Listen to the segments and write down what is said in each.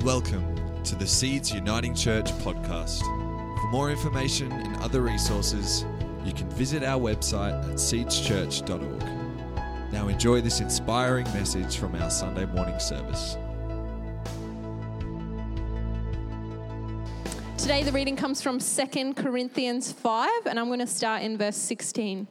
Welcome to the Seeds Uniting Church podcast. For more information and other resources, you can visit our website at seedschurch.org. Now enjoy this inspiring message from our Sunday morning service. Today the reading comes from 2 Corinthians 5, and I'm going to start in verse 16.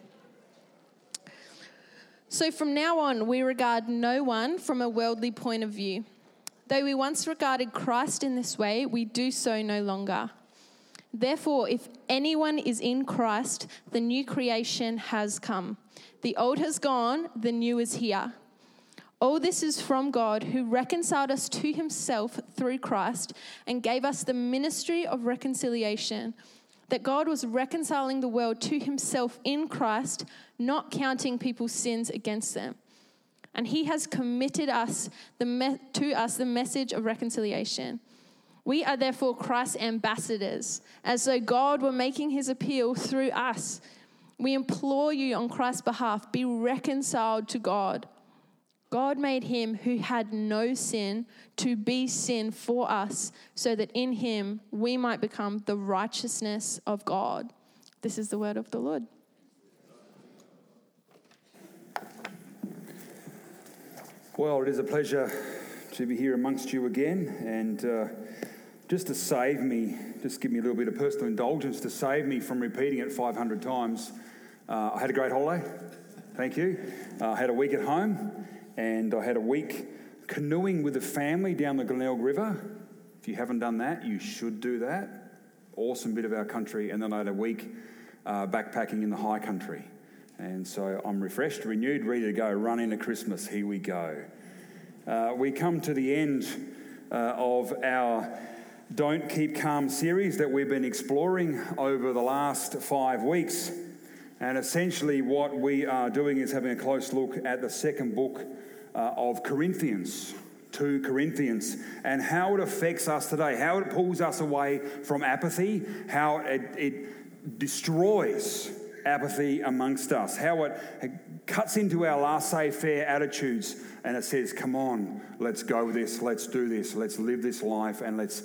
So from now on, we regard no one from a worldly point of view. Though we once regarded Christ in this way, we do so no longer. Therefore, if anyone is in Christ, the new creation has come. The old has gone, the new is here. All this is from God, who reconciled us to himself through Christ and gave us the ministry of reconciliation, that God was reconciling the world to himself in Christ, not counting people's sins against them. And he has committed to us the message of reconciliation. We are therefore Christ's ambassadors, as though God were making his appeal through us. We implore you on Christ's behalf, be reconciled to God. God made him who had no sin to be sin for us, so that in him we might become the righteousness of God. This is the word of the Lord. Well, it is a pleasure to be here amongst you again, and just give me a little bit of personal indulgence to save me from repeating it 500 times. I had a great holiday, thank you. I had a week at home, and I had a week canoeing with the family down the Glenelg River. If you haven't done that, you should do that. Awesome bit of our country. And then I had a week backpacking in the high country. And so I'm refreshed, renewed, ready to go, run into Christmas. Here we go. We come to the end of our Don't Keep Calm series that we've been exploring over the last 5 weeks. And essentially what we are doing is having a close look at the second book of Corinthians, 2 Corinthians, and how it affects us today, how it pulls us away from apathy, how it destroys apathy amongst us, how it cuts into our laissez-faire attitudes, and it says, come on, let's go with this, let's do this, let's live this life, and let's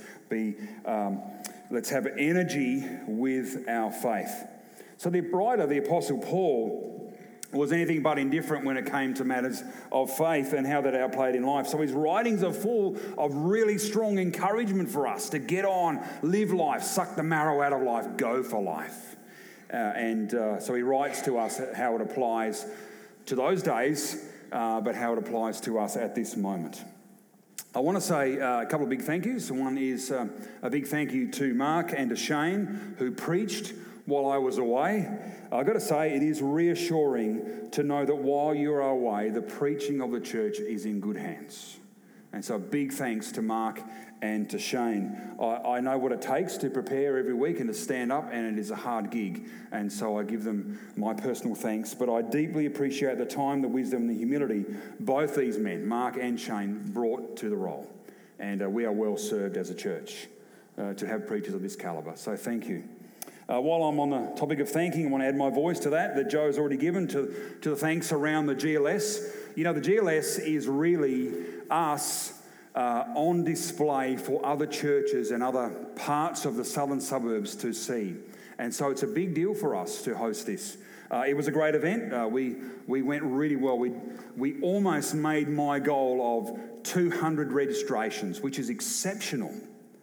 have energy with our faith. So the writer, the Apostle Paul, was anything but indifferent when it came to matters of faith and how that outplayed in life. So his writings are full of really strong encouragement for us to get on, live life, suck the marrow out of life, go for life. So he writes to us how it applies to those days, but how it applies to us at this moment. I want to say a couple of big thank yous. One is a big thank you to Mark and to Shane, who preached while I was away. I've got to say, it is reassuring to know that while you are away, the preaching of the church is in good hands. And so big thanks to Mark and to Shane. I know what it takes to prepare every week and to stand up, and it is a hard gig. And so I give them my personal thanks. But I deeply appreciate the time, the wisdom, and the humility both these men, Mark and Shane, brought to the role. And we are well served as a church to have preachers of this calibre. So thank you. While I'm on the topic of thanking, I want to add my voice to that Joe has already given to the thanks around the GLS. You know, the GLS is really us on display for other churches and other parts of the southern suburbs to see. And so it's a big deal for us to host this. It was a great event. We went really well. We almost made my goal of 200 registrations, which is exceptional.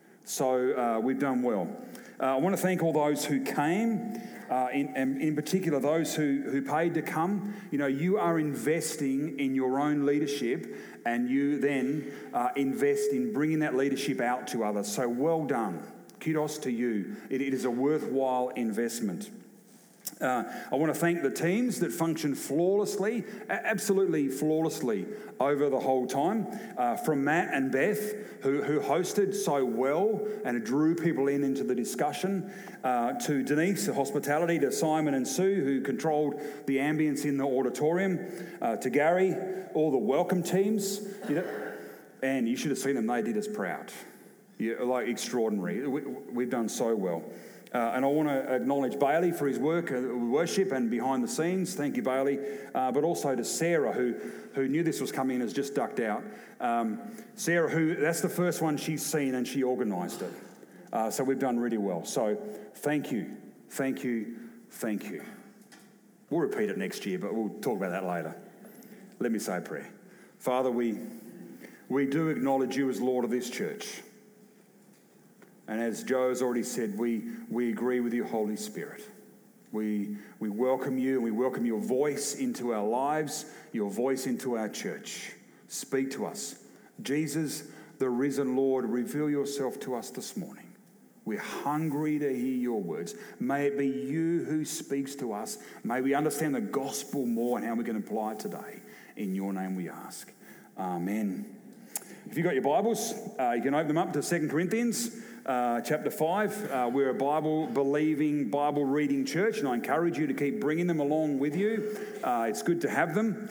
So we've done well. I want to thank all those who came, in particular those who paid to come. You know, you are investing in your own leadership, and you then invest in bringing that leadership out to others. So well done. Kudos to you. It is a worthwhile investment. I want to thank the teams that functioned flawlessly, absolutely flawlessly over the whole time. From Matt and Beth, who hosted so well and drew people into the discussion, to Denise, the hospitality, to Simon and Sue, who controlled the ambience in the auditorium, to Gary, all the welcome teams. You know, and you should have seen them. They did us proud. Yeah, like extraordinary. We've done so well. And I want to acknowledge Bailey for his work, worship and behind the scenes. Thank you, Bailey. But also to Sarah, who knew this was coming and has just ducked out. Sarah, that's the first one she's seen and she organised it. So we've done really well. So thank you, thank you, thank you. We'll repeat it next year, but we'll talk about that later. Let me say a prayer. Father, we do acknowledge you as Lord of this church. And as Joe has already said, we agree with you, Holy Spirit. We welcome you and we welcome your voice into our lives, your voice into our church. Speak to us. Jesus, the risen Lord, reveal yourself to us this morning. We're hungry to hear your words. May it be you who speaks to us. May we understand the gospel more and how we can apply it today. In your name we ask. Amen. If you've got your Bibles, you can open them up to 2 Corinthians chapter 5. We're a Bible-believing, Bible-reading church, and I encourage you to keep bringing them along with you. It's good to have them.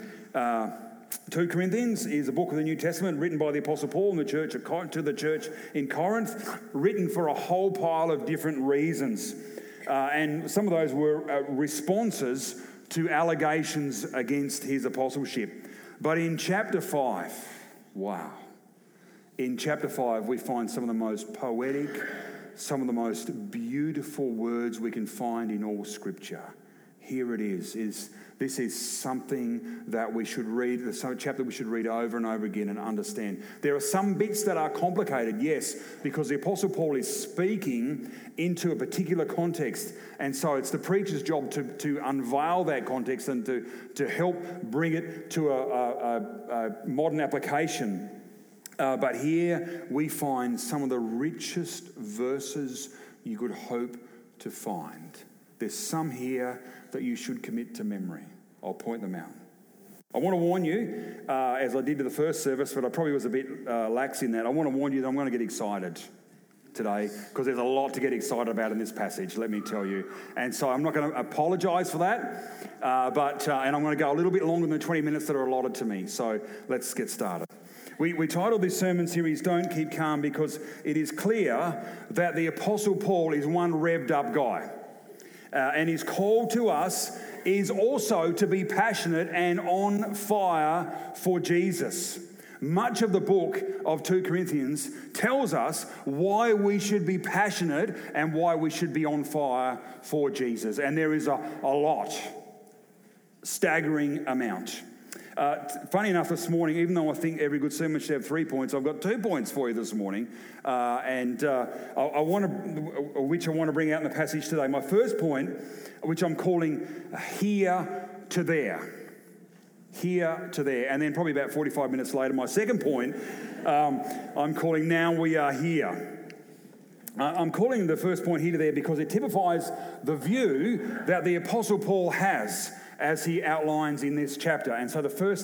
2 Corinthians is a book of the New Testament written by the Apostle Paul to the church in Corinth, written for a whole pile of different reasons. And some of those were responses to allegations against his apostleship. But in chapter 5, wow. In chapter 5, we find some of the most poetic, some of the most beautiful words we can find in all Scripture. Here it is. This is something that we should read, a chapter we should read over and over again and understand. There are some bits that are complicated, yes, because the Apostle Paul is speaking into a particular context. And so it's the preacher's job to unveil that context and to help bring it to a modern application. But here we find some of the richest verses you could hope to find. There's some here that you should commit to memory. I'll point them out. I want to warn you, as I did to the first service, but I probably was a bit lax in that. I want to warn you that I'm going to get excited today because there's a lot to get excited about in this passage, let me tell you. And so I'm not going to apologise for that, and I'm going to go a little bit longer than the 20 minutes that are allotted to me. So let's get started. We titled this sermon series, Don't Keep Calm, because it is clear that the Apostle Paul is one revved up guy. And his call to us is also to be passionate and on fire for Jesus. Much of the book of 2 Corinthians tells us why we should be passionate and why we should be on fire for Jesus. And there is a lot, staggering amount. Funny enough, this morning, even though I think every good sermon should have 3 points, I've got 2 points for you this morning, which I want to bring out in the passage today. My first point, which I'm calling here to there. Here to there. And then probably about 45 minutes later, my second point, I'm calling Now We Are Here. I'm calling the first point here to there because it typifies the view that the Apostle Paul has as he outlines in this chapter. And so the first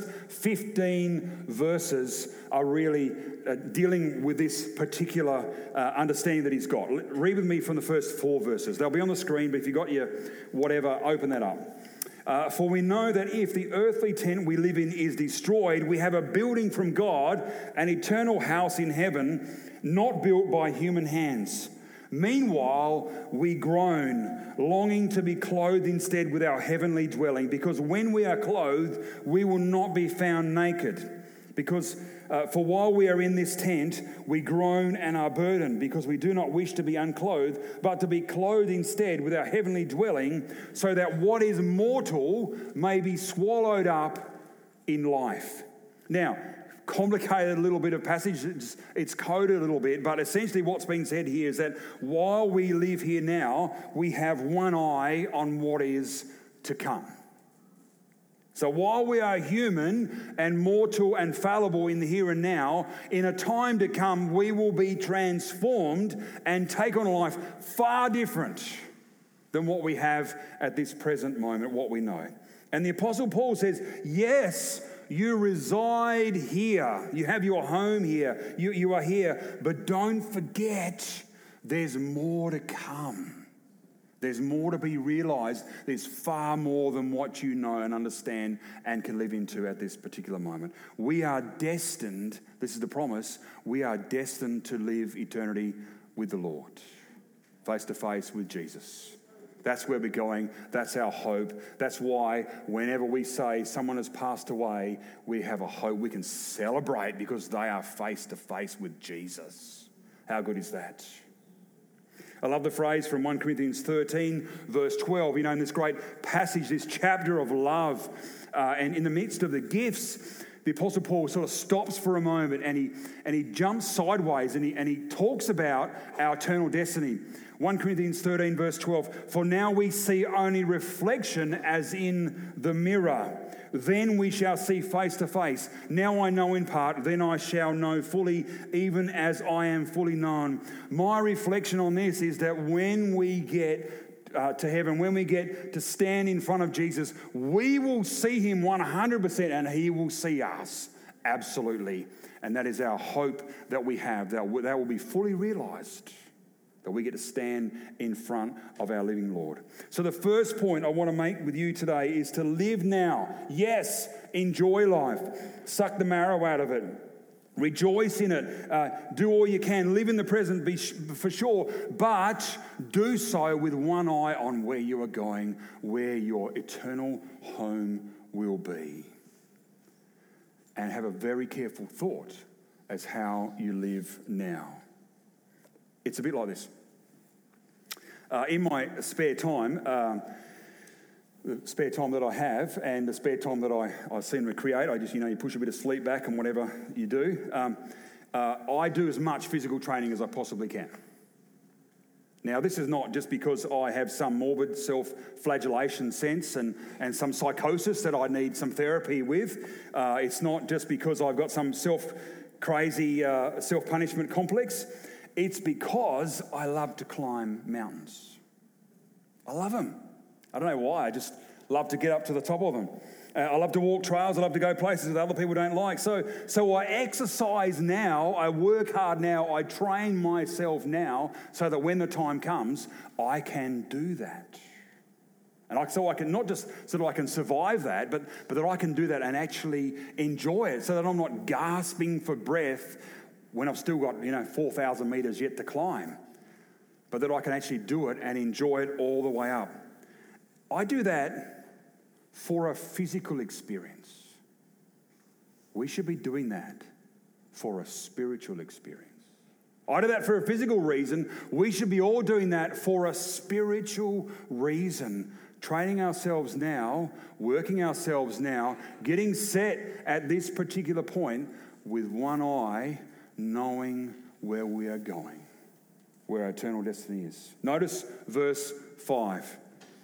15 verses are really dealing with this particular understanding that he's got. Read with me from the first 4 verses. They'll be on the screen, but if you've got your whatever, open that up. For we know that if the earthly tent we live in is destroyed, we have a building from God, an eternal house in heaven, not built by human hands. Meanwhile, we groan, longing to be clothed instead with our heavenly dwelling, because when we are clothed, we will not be found naked. For while we are in this tent, we groan and are burdened, because we do not wish to be unclothed, but to be clothed instead with our heavenly dwelling, so that what is mortal may be swallowed up in life. Now, complicated little bit of passage, it's coded a little bit, but essentially what's being said here is that while we live here now, we have one eye on what is to come. So while we are human and mortal and fallible in the here and now, in a time to come we will be transformed and take on a life far different than what we have at this present moment, what we know. And the Apostle Paul says, yes, you reside here. You have your home here. You are here. But don't forget, there's more to come. There's more to be realised. There's far more than what you know and understand and can live into at this particular moment. We are destined, this is the promise, we are destined to live eternity with the Lord. face to face with Jesus. That's where we're going. That's our hope. That's why whenever we say someone has passed away, we have a hope. We can celebrate because they are face to face with Jesus. How good is that? I love the phrase from 1 Corinthians 13, verse 12. You know, in this great passage, this chapter of love, and in the midst of the gifts, the Apostle Paul sort of stops for a moment and he jumps sideways and he talks about our eternal destiny. 1 Corinthians 13, verse 12, for now we see only reflection as in the mirror. Then we shall see face to face. Now I know in part, then I shall know fully, even as I am fully known. My reflection on this is that when we get to heaven, when we get to stand in front of Jesus, we will see him 100% and he will see us absolutely. And that is our hope that we have, that will be fully realized, that we get to stand in front of our living Lord. So the first point I want to make with you today is to live now. Yes, enjoy life. Suck the marrow out of it. Rejoice in it. Do all you can. Live in the present, for sure. But do so with one eye on where you are going, where your eternal home will be. And have a very careful thought as how you live now. It's a bit like this. In my spare time, the spare time that I have and the spare time that I seem to create, I just, you push a bit of sleep back and whatever you do, I do as much physical training as I possibly can. Now, this is not just because I have some morbid self-flagellation sense and some psychosis that I need some therapy with. It's not just because I've got some crazy self-punishment complex. It's because I love to climb mountains. I love them. I don't know why. I just love to get up to the top of them. I love to walk trails. I love to go places that other people don't like. So I exercise now. I work hard now. I train myself now so that when the time comes, I can do that. And so I can not just so that I can survive that, but that I can do that and actually enjoy it so that I'm not gasping for breath when I've still got, 4,000 metres yet to climb, but that I can actually do it and enjoy it all the way up. I do that for a physical experience. We should be doing that for a spiritual experience. I do that for a physical reason. We should be all doing that for a spiritual reason. Training ourselves now, working ourselves now, getting set at this particular point with one eye, knowing where we are going, where our eternal destiny is. Notice verse 5.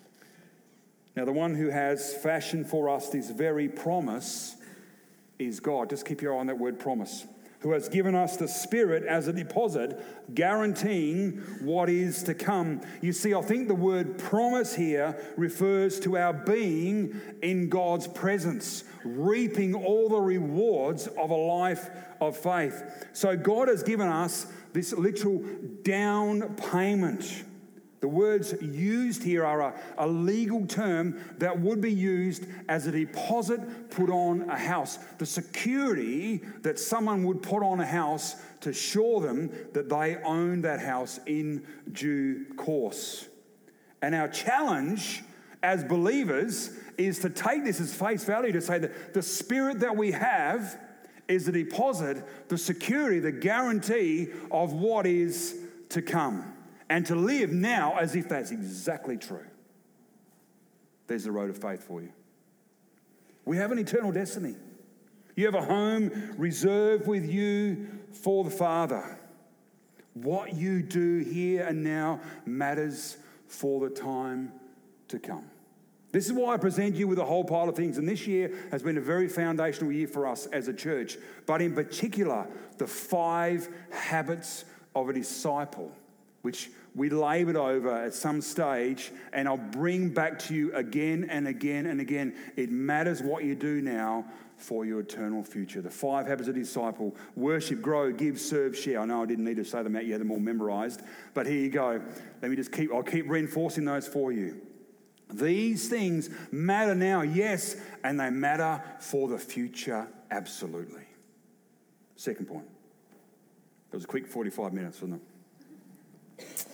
Now, the one who has fashioned for us this very promise is God. Just keep your eye on that word promise. Who has given us the Spirit as a deposit, guaranteeing what is to come. You see, I think the word promise here refers to our being in God's presence, reaping all the rewards of a life of faith. So God has given us this literal down payment. The words used here are a legal term that would be used as a deposit put on a house. The security that someone would put on a house to assure them that they own that house in due course. And our challenge as believers is to take this as face value, to say that the Spirit that we have is the deposit, the security, the guarantee of what is to come. And to live now as if that's exactly true. There's the road of faith for you. We have an eternal destiny. You have a home reserved with you for the Father. What you do here and now matters for the time to come. This is why I present you with a whole pile of things. And this year has been a very foundational year for us as a church. But in particular, the 5 habits of a disciple, which we laboured over at some stage, and I'll bring back to you again and again and again. It matters what you do now for your eternal future. The 5 habits of a disciple: worship, grow, give, serve, share. I know I didn't need to say them out, you had them all memorised, but here you go. I'll keep reinforcing those for you. These things matter now, yes, and they matter for the future, absolutely. Second point. It was a quick 45 minutes, wasn't it?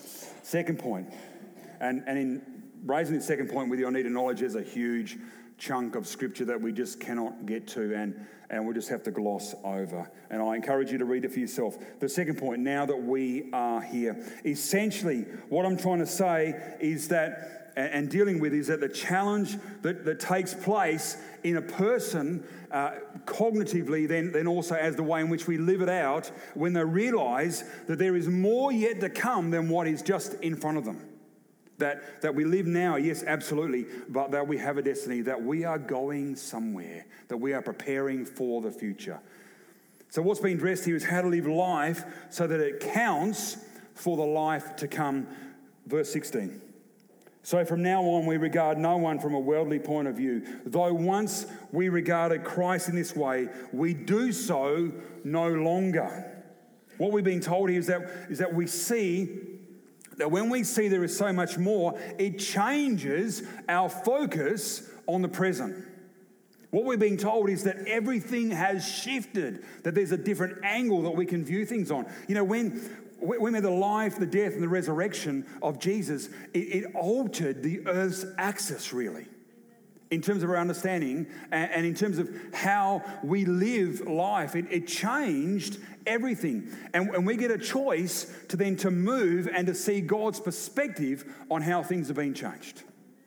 Second point, and in raising this second point with you, I need to acknowledge there's a huge chunk of scripture that we just cannot get to, and we'll just have to gloss over. And I encourage you to read it for yourself. The second point, now that we are here, essentially what I'm trying to say is that, and dealing with, is that the challenge that takes place in a person cognitively, then also as the way in which we live it out, when they realise that there is more yet to come than what is just in front of them. That we live now, yes, absolutely, but that we have a destiny, that we are going somewhere, that we are preparing for the future. So what's being addressed here is how to live life so that it counts for the life to come. Verse 16. So from now on we regard no one from a worldly point of view. Though once we regarded Christ in this way, we do so no longer. What we're being told here is that we see that when we see there is so much more, it changes our focus on the present. What we're being told is that everything has shifted, that there's a different angle that we can view things on. You know, when the life, the death, and the resurrection of Jesus, it altered the earth's axis, really, in terms of our understanding and in terms of how we live life. It changed everything. And we get a choice to move and to see God's perspective on how things have been changed.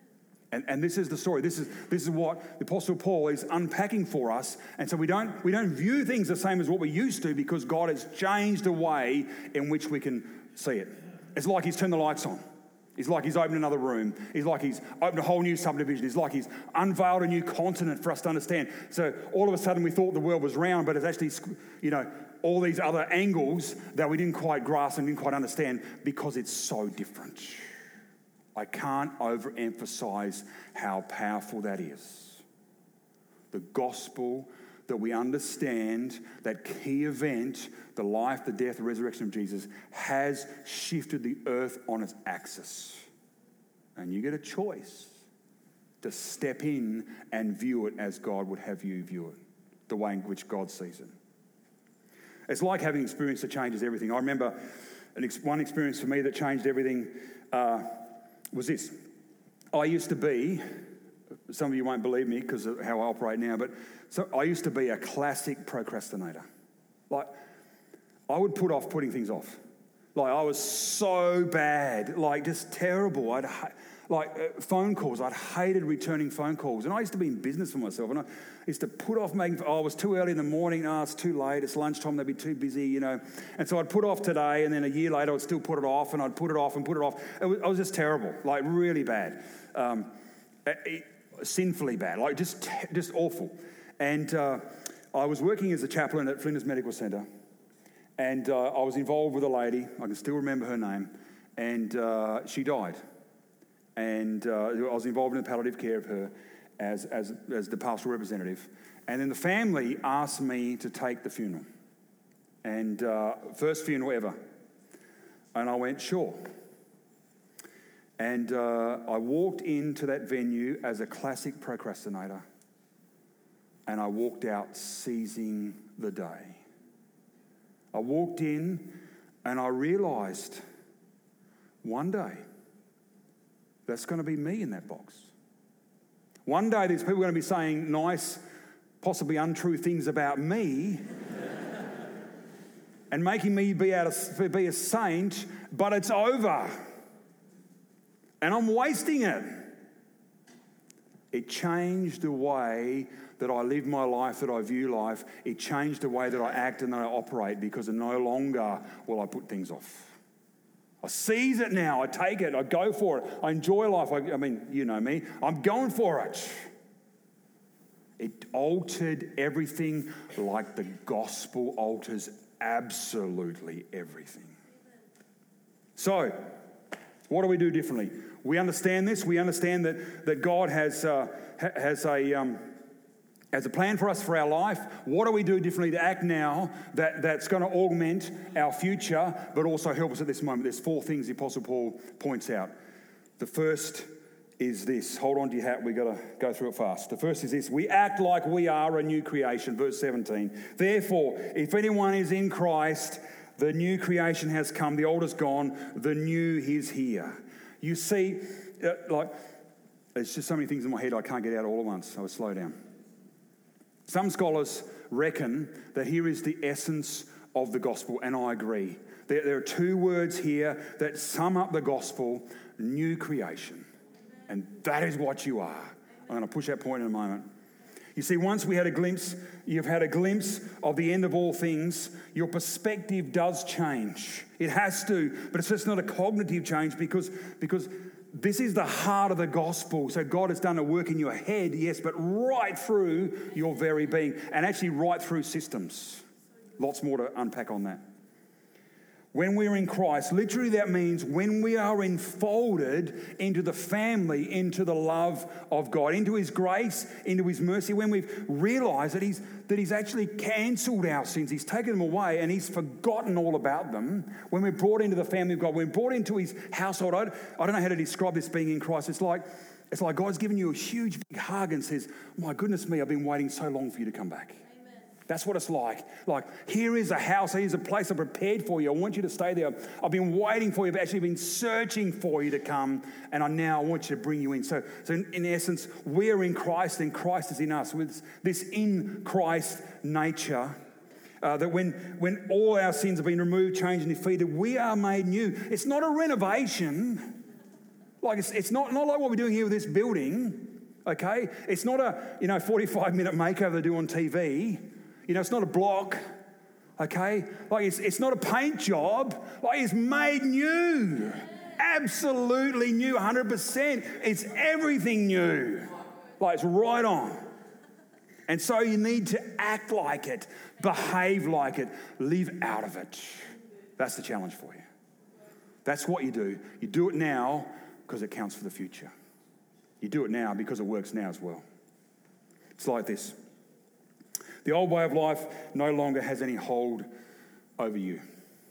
And this is the story. This is what the Apostle Paul is unpacking for us. And so we don't view things the same as what we used to, because God has changed the way in which we can see it. It's like he's turned the lights on. It's like he's opened another room. It's like he's opened a whole new subdivision. It's like he's unveiled a new continent for us to understand. So all of a sudden we thought the world was round, but it's actually, all these other angles that we didn't quite grasp and didn't quite understand because it's so different. I can't overemphasize how powerful that is. The gospel, that we understand that key event, the life, the death, the resurrection of Jesus, has shifted the earth on its axis. And you get a choice to step in and view it as God would have you view it, the way in which God sees it. It's like having experience that changes everything. I remember one experience for me that changed everything was this. I used to be, some of you won't believe me because of how I operate now, but so I used to be a classic procrastinator. Like, I would put off putting things off. Like, I was so bad, like just terrible. Phone calls, I'd hated returning phone calls. And I used to be in business for myself, and I used to put off making, it was too early in the morning, it's too late, it's lunchtime, they'd be too busy, And so I'd put off today, and then a year later I'd still put it off, and I'd put it off and put it off. I was just terrible, like really bad. Sinfully bad, like just awful. And I was working as a chaplain at Flinders Medical Centre, and I was involved with a lady, I can still remember her name, and she died. And I was involved in the palliative care of her as the pastoral representative. And then the family asked me to take the funeral. And first funeral ever. And I went, sure. And I walked into that venue as a classic procrastinator. And I walked out seizing the day. I walked in and I realised one day that's going to be me in that box. One day there's people going to be saying nice, possibly untrue things about me and making me be a saint, but it's over. And I'm wasting it. It changed the way that I live my life, that I view life. It changed the way that I act and that I operate, because no longer will I put things off. I seize it now. I take it. I go for it. I enjoy life. I mean, you know me. I'm going for it. It altered everything like the gospel alters absolutely everything. So, what do we do differently? We understand this. We understand that God has a plan for us for our life. What do we do differently to act now that's going to augment our future, but also help us at this moment? There's 4 things the Apostle Paul points out. The first is this. Hold on to your hat. We've got to go through it fast. The first is this. We act like we are a new creation. Verse 17. Therefore, if anyone is in Christ, The new creation has come. The old is gone. The new is here. You see, there's just so many things in my head I can't get out all at once. So I'll slow down. Some scholars reckon that here is the essence of the gospel, and I agree. There are two words here that sum up the gospel: new creation. And that is what you are. I'm going to push that point in a moment. You see, once you've had a glimpse of the end of all things, your perspective does change. It has to, but it's just not a cognitive change because this is the heart of the gospel. So God has done a work in your head, yes, but right through your very being, and actually right through systems. Lots more to unpack on that. When we're in Christ, literally that means when we are enfolded into the family, into the love of God, into His grace, into His mercy, when we've realised that He's actually cancelled our sins, He's taken them away and He's forgotten all about them. When we're brought into the family of God, when we're brought into His household, I don't know how to describe this being in Christ. It's like God's given you a huge big hug and says, my goodness me, I've been waiting so long for you to come back. That's what it's like. Like, here is a house, here's a place I've prepared for you. I want you to stay there. I've been waiting for you. I've actually been searching for you to come, and I want you to bring you in. So in essence, we're in Christ, and Christ is in us. With this in Christ nature, that when all our sins have been removed, changed, and defeated, we are made new. It's not a renovation. Like it's not like what we're doing here with this building. Okay, it's not a 45-minute makeover they do on TV. It's not a block, okay? Like, it's not a paint job. Like, it's made new. Absolutely new, 100%. It's everything new. Like, it's right on. And so you need to act like it, behave like it, live out of it. That's the challenge for you. That's what you do. You do it now because it counts for the future. You do it now because it works now as well. It's like this. The old way of life no longer has any hold over you.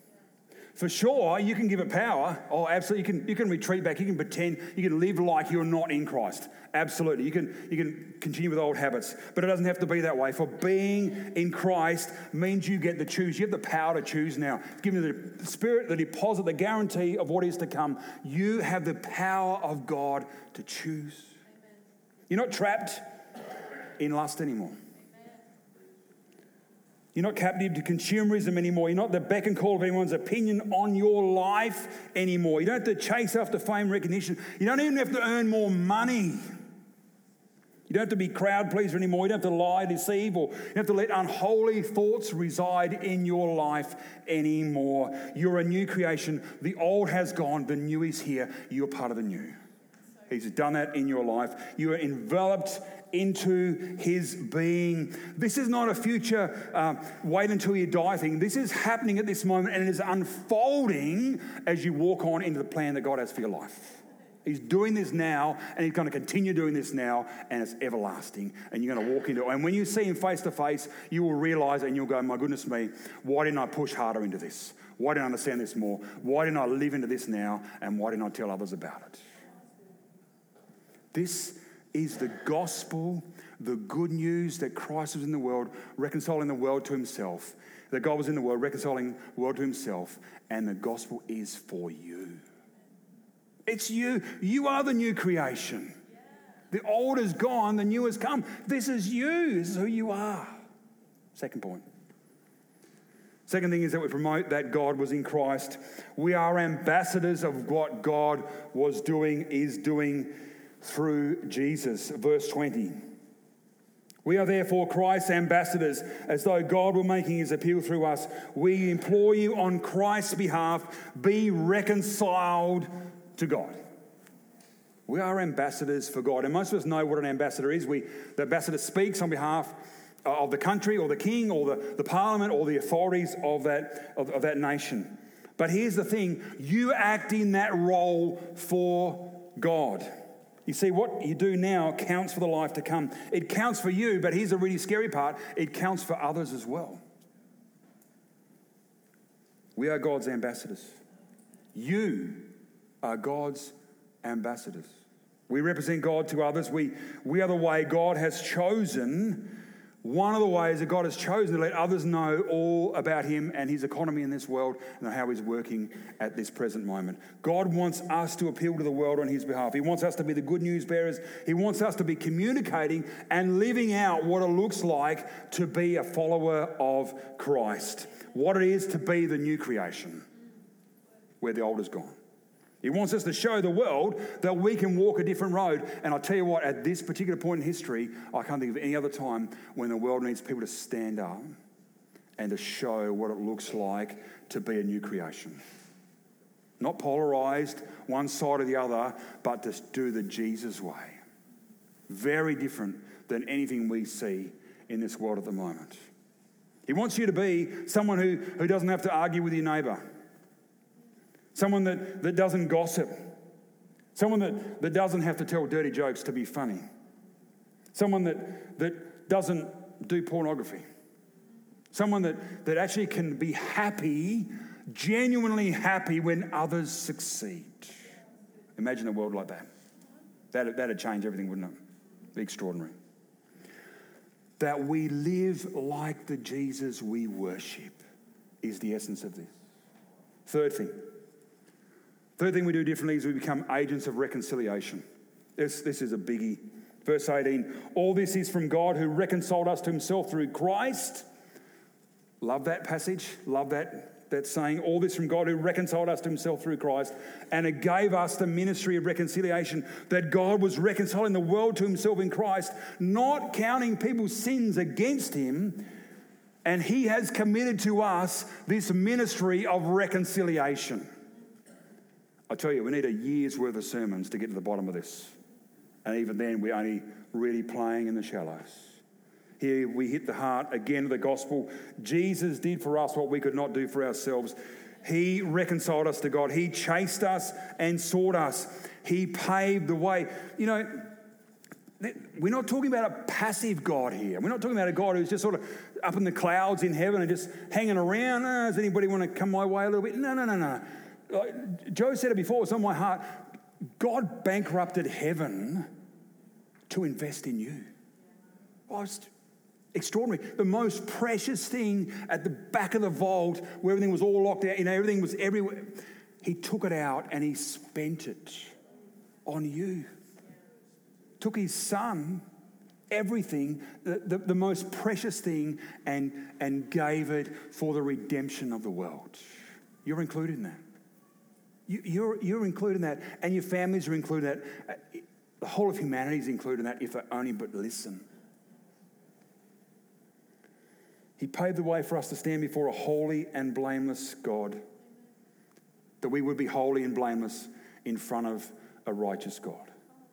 For sure, you can give it power. Oh, absolutely. You can retreat back. You can pretend. You can live like you're not in Christ. Absolutely. You can continue with old habits. But it doesn't have to be that way. For being in Christ means you get to choose. You have the power to choose now. Given the Spirit, the deposit, the guarantee of what is to come, you have the power of God to choose. Amen. You're not trapped in lust anymore. You're not captive to consumerism anymore. You're not the beck and call of anyone's opinion on your life anymore. You don't have to chase after fame and recognition. You don't even have to earn more money. You don't have to be crowd pleaser anymore. You don't have to lie, deceive, or you don't have to let unholy thoughts reside in your life anymore. You're a new creation. The old has gone. The new is here. You're part of the new. He's done that in your life. You are enveloped into His being. This is not a future wait until you die thing. This is happening at this moment, and it is unfolding as you walk on into the plan that God has for your life. He's doing this now, and He's going to continue doing this now, and it's everlasting. And you're going to walk into it. And when you see Him face to face, you will realize and you'll go, my goodness me, why didn't I push harder into this? Why didn't I understand this more? Why didn't I live into this now? And why didn't I tell others about it? This is the gospel, the good news that Christ was in the world, reconciling the world to Himself. That God was in the world, reconciling the world to Himself. And the gospel is for you. It's you. You are the new creation. The old is gone, the new has come. This is you. This is who you are. Second point. Second thing is that we promote that God was in Christ. We are ambassadors of what God was doing, is doing through Jesus. Verse 20. We are therefore Christ's ambassadors, as though God were making His appeal through us. We implore you on Christ's behalf, be reconciled to God. We are ambassadors for God. And most of us know what an ambassador is. The ambassador speaks on behalf of the country or the king or the parliament or the authorities of that nation. But here's the thing. You act in that role for God. You see, what you do now counts for the life to come. It counts for you, but here's the really scary part. It counts for others as well. We are God's ambassadors. You are God's ambassadors. We represent God to others. We are the way God has chosen One of the ways that God has chosen to let others know all about him and his economy in this world and how he's working at this present moment. God wants us to appeal to the world on his behalf. He wants us to be the good news bearers. He wants us to be communicating and living out what it looks like to be a follower of Christ. What it is to be the new creation, where the old is gone. He wants us to show the world that we can walk a different road. And I'll tell you what, at this particular point in history, I can't think of any other time when the world needs people to stand up and to show what it looks like to be a new creation. Not polarized, one side or the other, but to do the Jesus way. Very different than anything we see in this world at the moment. He wants you to be someone who doesn't have to argue with your neighbour. Someone that doesn't gossip. Someone that doesn't have to tell dirty jokes to be funny. Someone that doesn't do pornography. Someone that actually can be happy, genuinely happy when others succeed. Imagine a world like that. That'd change everything, wouldn't it? Be extraordinary. That we live like the Jesus we worship is the essence of this. Third thing we do differently is we become agents of reconciliation. This is a biggie. Verse 18, all this is from God who reconciled us to himself through Christ. Love that passage. Love that saying. All this from God who reconciled us to himself through Christ. And it gave us the ministry of reconciliation, that God was reconciling the world to himself in Christ, not counting people's sins against him. And he has committed to us this ministry of reconciliation. I tell you, we need a year's worth of sermons to get to the bottom of this. And even then, we're only really playing in the shallows. Here we hit the heart again of the gospel. Jesus did for us what we could not do for ourselves. He reconciled us to God. He chased us and sought us. He paved the way. You know, we're not talking about a passive God here. We're not talking about a God who's just sort of up in the clouds in heaven and just hanging around. Does anybody want to come my way a little bit? No. Joe said it before, it's on my heart. God bankrupted heaven to invest in you. Oh, it's extraordinary. The most precious thing at the back of the vault where everything was all locked out, everything was everywhere. He took it out and he spent it on you. Took his son, everything, the most precious thing, and gave it for the redemption of the world. You're included in that. You're included in that, and your families are included in that. The whole of humanity is included in that if they only but listen. He paved the way for us to stand before a holy and blameless God, that we would be holy and blameless in front of a righteous God.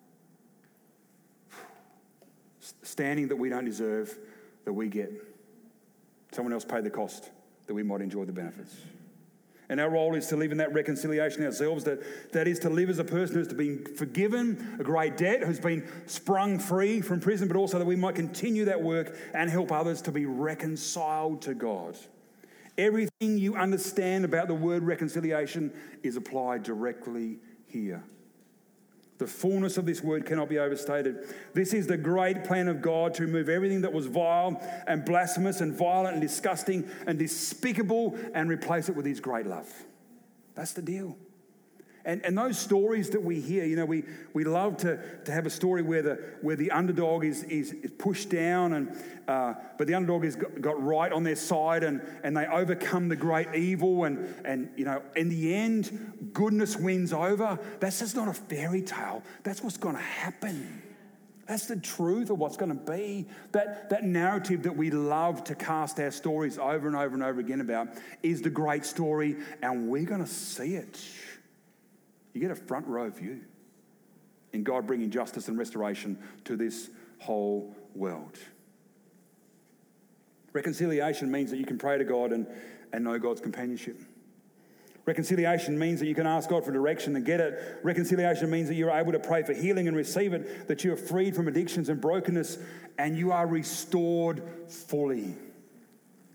Standing that we don't deserve, that we get. Someone else paid the cost, that we might enjoy the benefits. And our role is to live in that reconciliation ourselves, that is to live as a person who's been forgiven a great debt, who's been sprung free from prison, but also that we might continue that work and help others to be reconciled to God. Everything you understand about the word reconciliation is applied directly here. The fullness of this word cannot be overstated. This is the great plan of God to remove everything that was vile and blasphemous and violent and disgusting and despicable and replace it with his great love. That's the deal. And those stories that we hear, we love to have a story where the underdog is pushed down, but the underdog has got right on their side, and they overcome the great evil, and in the end, goodness wins over. That's just not a fairy tale. That's what's going to happen. That's the truth of what's going to be. That narrative that we love to cast our stories over and over and over again about is the great story, and we're going to see it. You get a front row view in God bringing justice and restoration to this whole world. Reconciliation means that you can pray to God and know God's companionship. Reconciliation means that you can ask God for direction and get it. Reconciliation means that you're able to pray for healing and receive it, that you are freed from addictions and brokenness, and you are restored fully.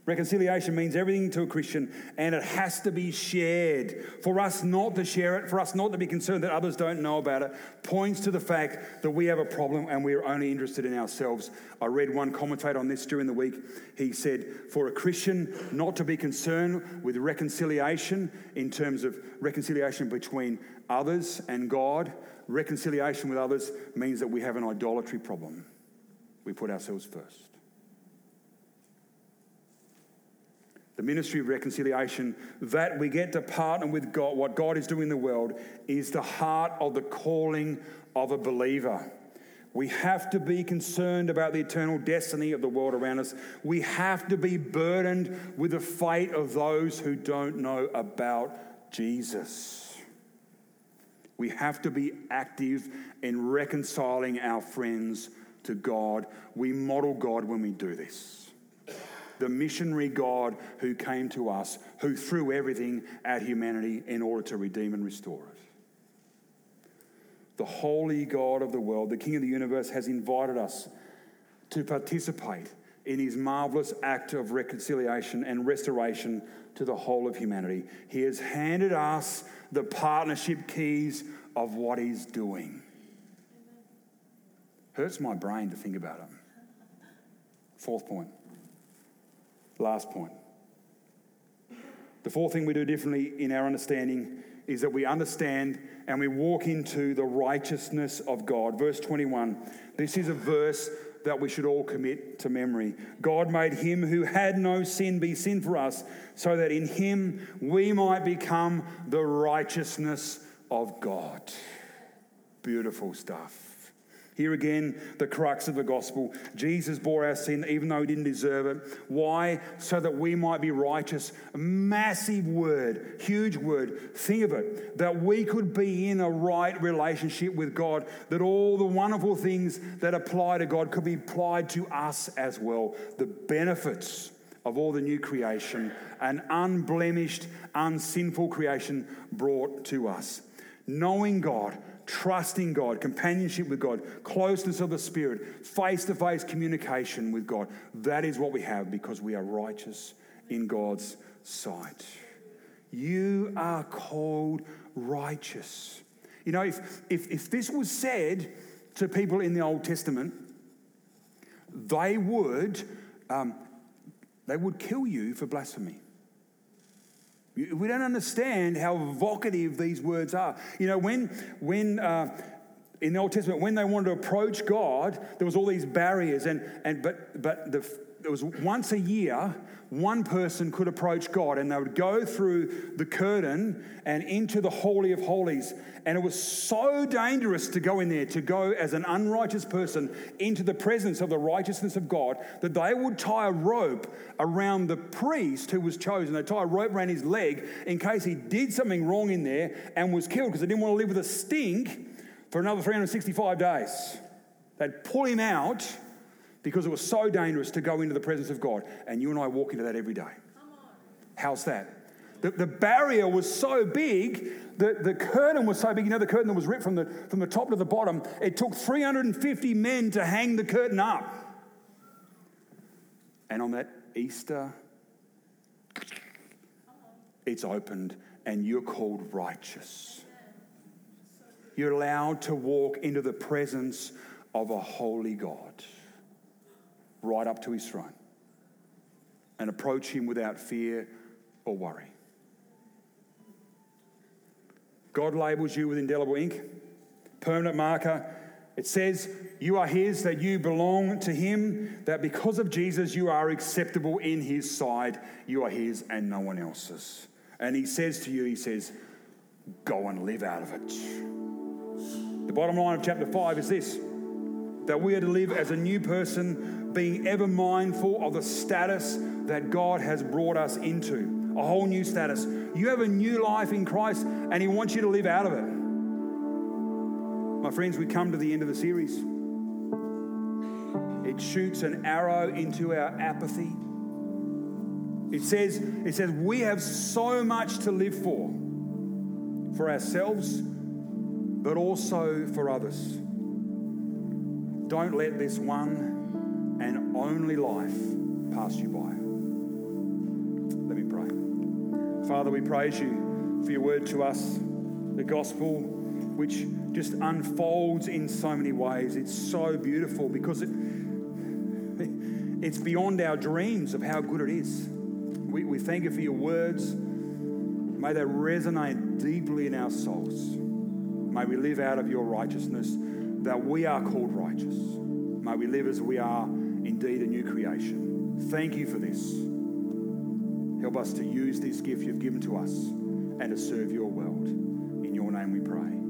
Reconciliation means everything to a Christian, and it has to be shared. For us not to share it, for us not to be concerned that others don't know about it, points to the fact that we have a problem and we're only interested in ourselves. I read one commentator on this during the week. He said, for a Christian not to be concerned with reconciliation in terms of reconciliation between others and God, reconciliation with others means that we have an idolatry problem. We put ourselves first. The ministry of reconciliation, that we get to partner with God, what God is doing in the world, is the heart of the calling of a believer. We have to be concerned about the eternal destiny of the world around us. We have to be burdened with the fate of those who don't know about Jesus. We have to be active in reconciling our friends to God. We model God when we do this. The missionary God who came to us, who threw everything at humanity in order to redeem and restore it. The holy God of the world, the King of the universe, has invited us to participate in his marvelous act of reconciliation and restoration to the whole of humanity. He has handed us the partnership keys of what he's doing. Hurts my brain to think about it. Fourth point. Last point. The fourth thing we do differently in our understanding is that we understand and we walk into the righteousness of God. Verse 21. This is a verse that we should all commit to memory. God made him who had no sin be sin for us, so that in him we might become the righteousness of God. Beautiful stuff. Here again, the crux of the gospel. Jesus bore our sin even though he didn't deserve it. Why? So that we might be righteous. Massive word, huge word. Think of it, that we could be in a right relationship with God, that all the wonderful things that apply to God could be applied to us as well. The benefits of all the new creation, an unblemished, unsinful creation brought to us. Knowing God, trusting God, companionship with God, closeness of the Spirit, face-to-face communication with God. That is what we have because we are righteous in God's sight. You are called righteous. You know, if this was said to people in the Old Testament, they would kill you for blasphemy. We don't understand how evocative these words are. You know, when in the Old Testament, when they wanted to approach God, there was all these barriers, there was once a year, one person could approach God, and they would go through the curtain and into the Holy of Holies. And it was so dangerous to go in there, to go as an unrighteous person into the presence of the righteousness of God, that they would tie a rope around the priest who was chosen. They'd tie a rope around his leg in case he did something wrong in there and was killed, because they didn't want to live with a stink for another 365 days. They'd pull him out because it was so dangerous to go into the presence of God. And you and I walk into that every day. How's that? The barrier was so big, the curtain was so big. You know, the curtain that was ripped from the top to the bottom. It took 350 men to hang the curtain up. And on that Easter, it's opened and you're called righteous. You're allowed to walk into the presence of a holy God, right up to his throne, and approach him without fear or worry. God labels you with indelible ink, permanent marker. It says you are his, that you belong to him, that because of Jesus you are acceptable in his sight. You are his and no one else's. And he says to you, he says, go and live out of it. The bottom line of chapter 5 is this, that we are to live as a new person, being ever mindful of the status that God has brought us into. A whole new status. You have a new life in Christ and he wants you to live out of it. My friends, we come to the end of the series. It shoots an arrow into our apathy. It says we have so much to live for ourselves, but also for others. Don't let this one and only life pass you by. Father, we praise you for your word to us, the gospel, which just unfolds in so many ways. It's so beautiful because it's beyond our dreams of how good it is. We thank you for your words. May they resonate deeply in our souls. May we live out of your righteousness, that we are called righteous. May we live as we are indeed a new creation. Thank you for this. Help us to use this gift you've given to us and to serve your world. In your name we pray.